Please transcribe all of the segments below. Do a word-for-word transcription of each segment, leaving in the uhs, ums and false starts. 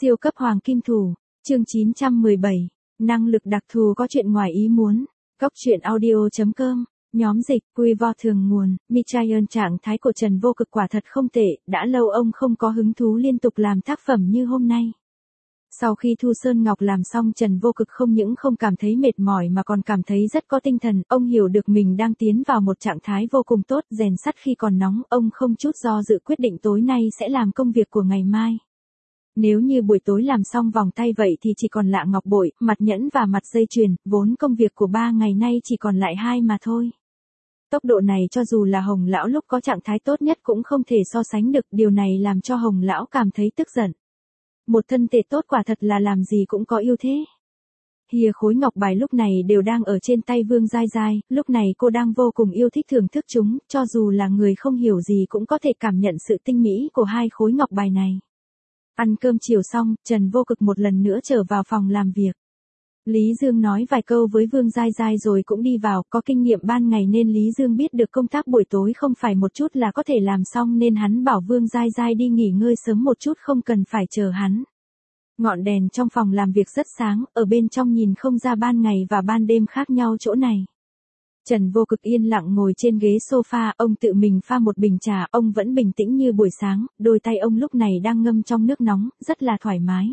Siêu cấp hoàng kim thủ, chương chín trăm mười bảy, năng lực đặc thù có chuyện ngoài ý muốn. Góc truyện audio.com, nhóm dịch, quy vo thường nguồn, Michael trạng thái của Trần Vô Cực quả thật không tệ, đã lâu ông không có hứng thú liên tục làm tác phẩm như hôm nay. Sau khi Thu Sơn Ngọc làm xong, Trần Vô Cực không những không cảm thấy mệt mỏi mà còn cảm thấy rất có tinh thần, ông hiểu được mình đang tiến vào một trạng thái vô cùng tốt, rèn sắt khi còn nóng, ông không chút do dự quyết định tối nay sẽ làm công việc của ngày mai. Nếu như buổi tối làm xong vòng tay vậy thì chỉ còn lạ ngọc bội, mặt nhẫn và mặt dây chuyền, vốn công việc của ba ngày nay chỉ còn lại hai mà thôi. Tốc độ này cho dù là Hồng Lão lúc có trạng thái tốt nhất cũng không thể so sánh được, điều này làm cho Hồng Lão cảm thấy tức giận. Một thân thể tốt quả thật là làm gì cũng có ưu thế. Hìa khối ngọc bài lúc này đều đang ở trên tay Vương Giai Giai, lúc này cô đang vô cùng yêu thích thưởng thức chúng, cho dù là người không hiểu gì cũng có thể cảm nhận sự tinh mỹ của hai khối ngọc bài này. Ăn cơm chiều xong, Trần Vô Cực một lần nữa trở vào phòng làm việc. Lý Dương nói vài câu với Vương Giai Giai rồi cũng đi vào, có kinh nghiệm ban ngày nên Lý Dương biết được công tác buổi tối không phải một chút là có thể làm xong nên hắn bảo Vương Giai Giai đi nghỉ ngơi sớm một chút không cần phải chờ hắn. Ngọn đèn trong phòng làm việc rất sáng, ở bên trong nhìn không ra ban ngày và ban đêm khác nhau chỗ này. Trần Vô Cực yên lặng ngồi trên ghế sofa, ông tự mình pha một bình trà, ông vẫn bình tĩnh như buổi sáng, đôi tay ông lúc này đang ngâm trong nước nóng, rất là thoải mái.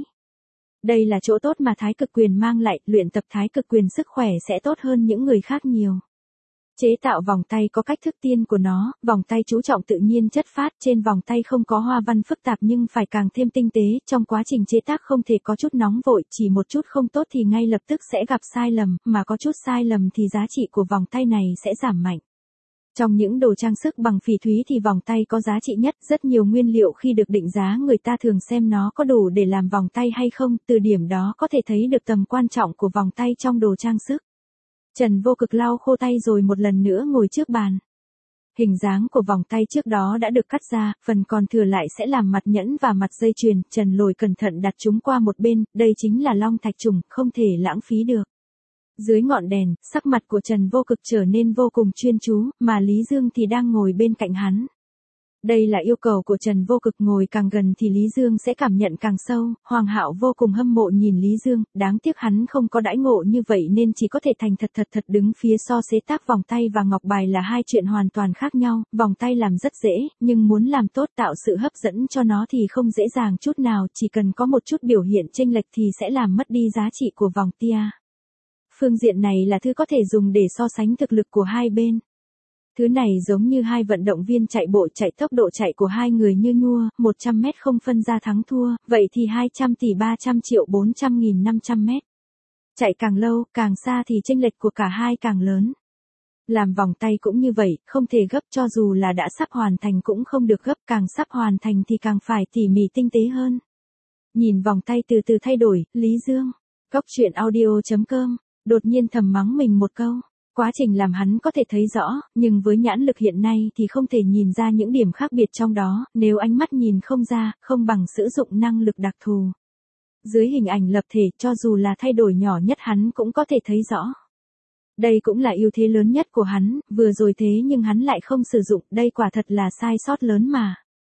Đây là chỗ tốt mà Thái Cực Quyền mang lại, luyện tập Thái Cực Quyền sức khỏe sẽ tốt hơn những người khác nhiều. Chế tạo vòng tay có cách thức tiên của nó, vòng tay chú trọng tự nhiên chất phát, trên vòng tay không có hoa văn phức tạp nhưng phải càng thêm tinh tế, trong quá trình chế tác không thể có chút nóng vội, chỉ một chút không tốt thì ngay lập tức sẽ gặp sai lầm, mà có chút sai lầm thì giá trị của vòng tay này sẽ giảm mạnh. Trong những đồ trang sức bằng phỉ thúy thì vòng tay có giá trị nhất, rất nhiều nguyên liệu khi được định giá người ta thường xem nó có đủ để làm vòng tay hay không, từ điểm đó có thể thấy được tầm quan trọng của vòng tay trong đồ trang sức. Trần Vô Cực lau khô tay rồi một lần nữa ngồi trước bàn. Hình dáng của vòng tay trước đó đã được cắt ra, phần còn thừa lại sẽ làm mặt nhẫn và mặt dây chuyền, Trần Lồi cẩn thận đặt chúng qua một bên, đây chính là long thạch trùng, không thể lãng phí được. Dưới ngọn đèn, sắc mặt của Trần Vô Cực trở nên vô cùng chuyên chú, mà Lý Dương thì đang ngồi bên cạnh hắn. Đây là yêu cầu của Trần Vô Cực, ngồi càng gần thì Lý Dương sẽ cảm nhận càng sâu, Hoàng Hạo vô cùng hâm mộ nhìn Lý Dương, đáng tiếc hắn không có đãi ngộ như vậy nên chỉ có thể thành thật thật thật đứng phía so chế tác vòng tay và ngọc bài là hai chuyện hoàn toàn khác nhau, vòng tay làm rất dễ, nhưng muốn làm tốt tạo sự hấp dẫn cho nó thì không dễ dàng chút nào, chỉ cần có một chút biểu hiện chênh lệch thì sẽ làm mất đi giá trị của vòng tia. Phương diện này là thứ có thể dùng để so sánh thực lực của hai bên. Thứ này giống như hai vận động viên chạy bộ, chạy tốc độ chạy của hai người như nhua, một trăm mét không phân ra thắng thua, vậy thì hai trăm tỷ ba trăm triệu bốn trăm nghìn năm trăm mét. Chạy càng lâu, càng xa thì chênh lệch của cả hai càng lớn. Làm vòng tay cũng như vậy, không thể gấp, cho dù là đã sắp hoàn thành cũng không được gấp, càng sắp hoàn thành thì càng phải tỉ mỉ tinh tế hơn. Nhìn vòng tay từ từ thay đổi, Lý Dương, góc truyện audio.com, đột nhiên thầm mắng mình một câu. Quá trình làm hắn có thể thấy rõ, nhưng với nhãn lực hiện nay thì không thể nhìn ra những điểm khác biệt trong đó, nếu ánh mắt nhìn không ra, không bằng sử dụng năng lực đặc thù. Dưới hình ảnh lập thể, cho dù là thay đổi nhỏ nhất hắn cũng có thể thấy rõ. Đây cũng là ưu thế lớn nhất của hắn, vừa rồi thế nhưng hắn lại không sử dụng, đây quả thật là sai sót lớn mà.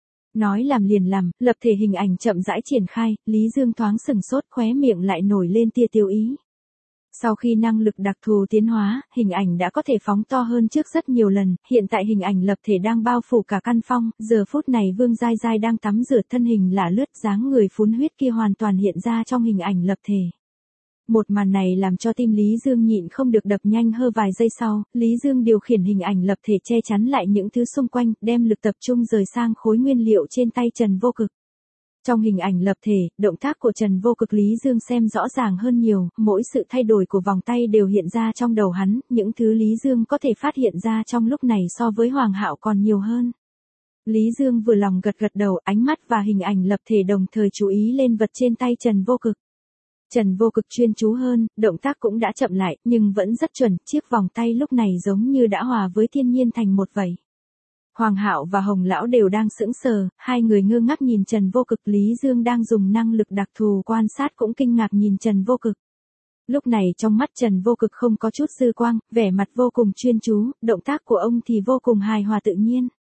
Nói làm liền làm, lập thể hình ảnh chậm rãi triển khai, Lý Dương thoáng sừng sốt, khóe miệng lại nổi lên tia tiêu ý. Sau khi năng lực đặc thù tiến hóa, hình ảnh đã có thể phóng to hơn trước rất nhiều lần, hiện tại hình ảnh lập thể đang bao phủ cả căn phòng, giờ phút này Vương Giai Giai đang tắm rửa, thân hình lả lướt, dáng người phún huyết kia hoàn toàn hiện ra trong hình ảnh lập thể. Một màn này làm cho tim Lý Dương nhịn không được đập nhanh hơn vài giây sau, Lý Dương điều khiển hình ảnh lập thể che chắn lại những thứ xung quanh, đem lực tập trung rời sang khối nguyên liệu trên tay Trần Vô Cực. Trong hình ảnh lập thể, động tác của Trần Vô Cực Lý Dương xem rõ ràng hơn nhiều, mỗi sự thay đổi của vòng tay đều hiện ra trong đầu hắn, những thứ Lý Dương có thể phát hiện ra trong lúc này so với Hoàng Hạo còn nhiều hơn. Lý Dương vừa lòng gật gật đầu, ánh mắt và hình ảnh lập thể đồng thời chú ý lên vật trên tay Trần Vô Cực. Trần Vô Cực chuyên chú hơn, động tác cũng đã chậm lại, nhưng vẫn rất chuẩn, chiếc vòng tay lúc này giống như đã hòa với thiên nhiên thành một vậy. Hoàng Hạo và Hồng Lão đều đang sững sờ, hai người ngơ ngác nhìn Trần Vô Cực, Lý Dương đang dùng năng lực đặc thù quan sát cũng kinh ngạc nhìn Trần Vô Cực. Lúc này trong mắt Trần Vô Cực không có chút dư quang, vẻ mặt vô cùng chuyên chú, động tác của ông thì vô cùng hài hòa tự nhiên.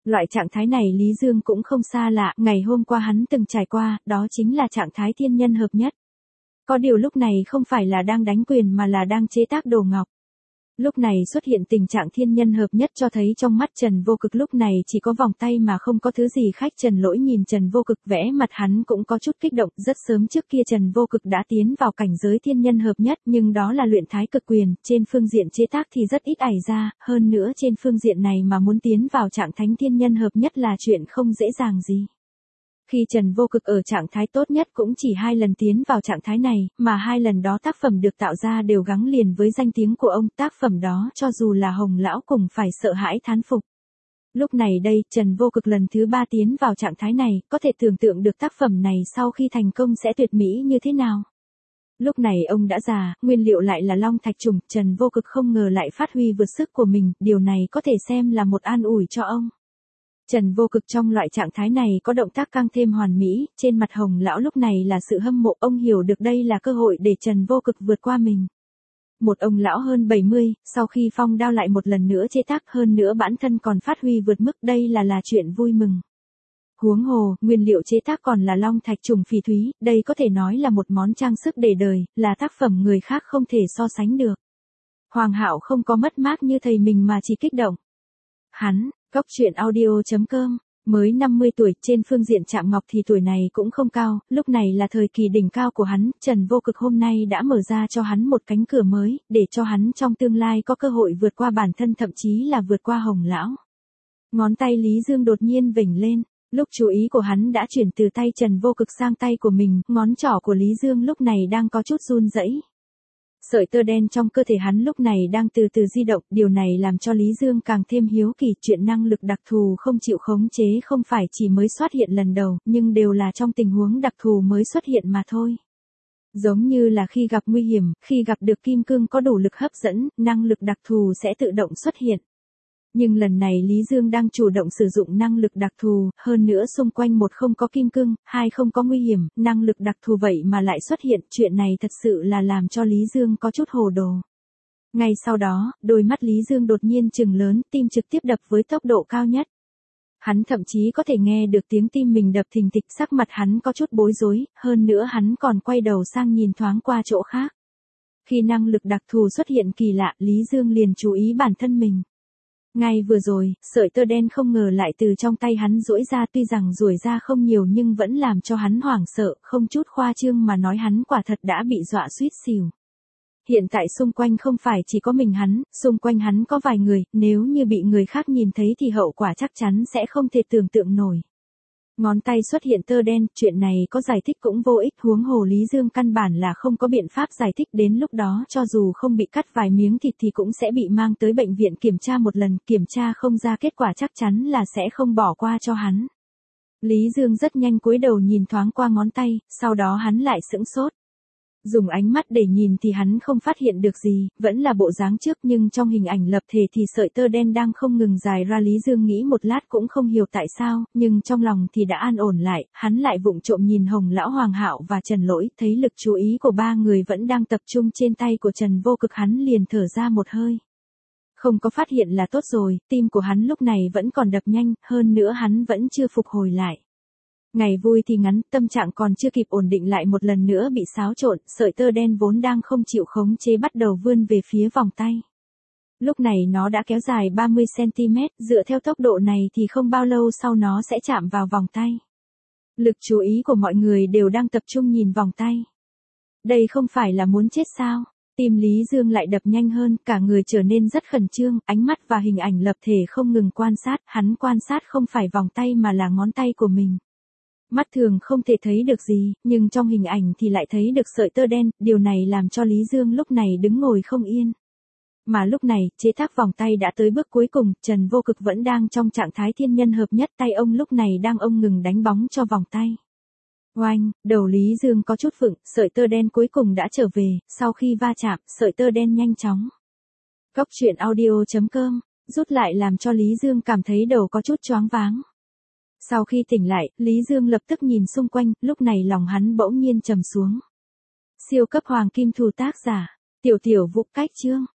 Loại trạng thái này Lý Dương cũng không xa lạ, ngày hôm qua hắn từng trải qua, đó chính là trạng thái thiên nhân hợp nhất. Có điều lúc này không phải là đang đánh quyền mà là đang chế tác đồ ngọc. Lúc này xuất hiện tình trạng thiên nhân hợp nhất cho thấy trong mắt Trần Vô Cực lúc này chỉ có vòng tay mà không có thứ gì khách. Trần Lỗi nhìn Trần Vô Cực vẽ mặt hắn cũng có chút kích động, rất sớm trước kia Trần Vô Cực đã tiến vào cảnh giới thiên nhân hợp nhất nhưng đó là luyện thái cực quyền, trên phương diện chế tác thì rất ít ảy ra, hơn nữa trên phương diện này mà muốn tiến vào trạng thánh thiên nhân hợp nhất là chuyện không dễ dàng gì. Khi Trần Vô Cực ở trạng thái tốt nhất cũng chỉ hai lần tiến vào trạng thái này, mà hai lần đó tác phẩm được tạo ra đều gắn liền với danh tiếng của ông, tác phẩm đó cho dù là Hồng Lão cùng phải sợ hãi thán phục. Lúc này đây, Trần Vô Cực lần thứ ba tiến vào trạng thái này, có thể tưởng tượng được tác phẩm này sau khi thành công sẽ tuyệt mỹ như thế nào. Lúc này ông đã già, nguyên liệu lại là long thạch trùng, Trần Vô Cực không ngờ lại phát huy vượt sức của mình, điều này có thể xem là một an ủi cho ông. Trần Vô Cực trong loại trạng thái này có động tác càng thêm hoàn mỹ, trên mặt Hồng Lão lúc này là sự hâm mộ, ông hiểu được đây là cơ hội để Trần Vô Cực vượt qua mình. Một ông lão hơn bảy mươi, sau khi phong đao lại một lần nữa chế tác hơn nữa bản thân còn phát huy vượt mức, đây là là chuyện vui mừng. Huống hồ, nguyên liệu chế tác còn là long thạch trùng phỉ thúy, đây có thể nói là một món trang sức để đời, là tác phẩm người khác không thể so sánh được. Hoàng Hạo không có mất mát như thầy mình mà chỉ kích động. Hắn, Góc truyện audio chấm com, mới năm mươi tuổi, trên phương diện chạm ngọc thì tuổi này cũng không cao, lúc này là thời kỳ đỉnh cao của hắn, Trần Vô Cực hôm nay đã mở ra cho hắn một cánh cửa mới, để cho hắn trong tương lai có cơ hội vượt qua bản thân thậm chí là vượt qua Hồng Lão. Ngón tay Lý Dương đột nhiên vểnh lên, lúc chú ý của hắn đã chuyển từ tay Trần Vô Cực sang tay của mình, ngón trỏ của Lý Dương lúc này đang có chút run rẩy. Sợi tơ đen trong cơ thể hắn lúc này đang từ từ di động, điều này làm cho Lý Dương càng thêm hiếu kỳ, chuyện năng lực đặc thù không chịu khống chế không phải chỉ mới xuất hiện lần đầu, nhưng đều là trong tình huống đặc thù mới xuất hiện mà thôi. Giống như là khi gặp nguy hiểm, khi gặp được kim cương có đủ lực hấp dẫn, năng lực đặc thù sẽ tự động xuất hiện. Nhưng lần này Lý Dương đang chủ động sử dụng năng lực đặc thù, hơn nữa xung quanh một không có kim cương, hai không có nguy hiểm, năng lực đặc thù vậy mà lại xuất hiện, chuyện này thật sự là làm cho Lý Dương có chút hồ đồ. Ngay sau đó, đôi mắt Lý Dương đột nhiên trừng lớn, tim trực tiếp đập với tốc độ cao nhất. Hắn thậm chí có thể nghe được tiếng tim mình đập thình thịch, sắc mặt hắn có chút bối rối, hơn nữa hắn còn quay đầu sang nhìn thoáng qua chỗ khác. Khi năng lực đặc thù xuất hiện kỳ lạ, Lý Dương liền chú ý bản thân mình. Ngay vừa rồi, sợi tơ đen không ngờ lại từ trong tay hắn duỗi ra, tuy rằng duỗi ra không nhiều nhưng vẫn làm cho hắn hoảng sợ, không chút khoa trương mà nói hắn quả thật đã bị dọa suýt xỉu. Hiện tại xung quanh không phải chỉ có mình hắn, xung quanh hắn có vài người, nếu như bị người khác nhìn thấy thì hậu quả chắc chắn sẽ không thể tưởng tượng nổi. Ngón tay xuất hiện tơ đen, chuyện này có giải thích cũng vô ích, huống hồ Lý Dương căn bản là không có biện pháp giải thích, đến lúc đó cho dù không bị cắt vài miếng thịt thì cũng sẽ bị mang tới bệnh viện kiểm tra một lần, kiểm tra không ra kết quả chắc chắn là sẽ không bỏ qua cho hắn. Lý Dương rất nhanh cúi đầu nhìn thoáng qua ngón tay, sau đó hắn lại sững sốt. Dùng ánh mắt để nhìn thì hắn không phát hiện được gì, vẫn là bộ dáng trước nhưng trong hình ảnh lập thể thì sợi tơ đen đang không ngừng dài ra. Lý Dương nghĩ một lát cũng không hiểu tại sao, nhưng trong lòng thì đã an ổn lại, hắn lại vụng trộm nhìn Hồng Lão, Hoàng Hạo và Trần Lỗi, thấy lực chú ý của ba người vẫn đang tập trung trên tay của Trần Vô Cực, hắn liền thở ra một hơi. Không có phát hiện là tốt rồi, tim của hắn lúc này vẫn còn đập nhanh, hơn nữa hắn vẫn chưa phục hồi lại. Ngày vui thì ngắn, tâm trạng còn chưa kịp ổn định lại một lần nữa bị xáo trộn, sợi tơ đen vốn đang không chịu khống chế bắt đầu vươn về phía vòng tay. Lúc này nó đã kéo dài ba mươi xăng-ti-mét, dựa theo tốc độ này thì không bao lâu sau nó sẽ chạm vào vòng tay. Lực chú ý của mọi người đều đang tập trung nhìn vòng tay. Đây không phải là muốn chết sao? Tim Lý Dương lại đập nhanh hơn, cả người trở nên rất khẩn trương, ánh mắt và hình ảnh lập thể không ngừng quan sát, hắn quan sát không phải vòng tay mà là ngón tay của mình. Mắt thường không thể thấy được gì, nhưng trong hình ảnh thì lại thấy được sợi tơ đen, điều này làm cho Lý Dương lúc này đứng ngồi không yên. Mà lúc này, chế tác vòng tay đã tới bước cuối cùng, Trần Vô Cực vẫn đang trong trạng thái thiên nhân hợp nhất, tay ông lúc này đang ông ngừng đánh bóng cho vòng tay. Oanh, đầu Lý Dương có chút vựng, sợi tơ đen cuối cùng đã trở về, sau khi va chạm, sợi tơ đen nhanh chóng. Góc truyện audio chấm com, rút lại làm cho Lý Dương cảm thấy đầu có chút choáng váng. Sau khi tỉnh lại, Lý Dương lập tức nhìn xung quanh, lúc này lòng hắn bỗng nhiên trầm xuống. Siêu cấp hoàng kim thù tác giả, Tiểu Tiểu Vũ, cách chương.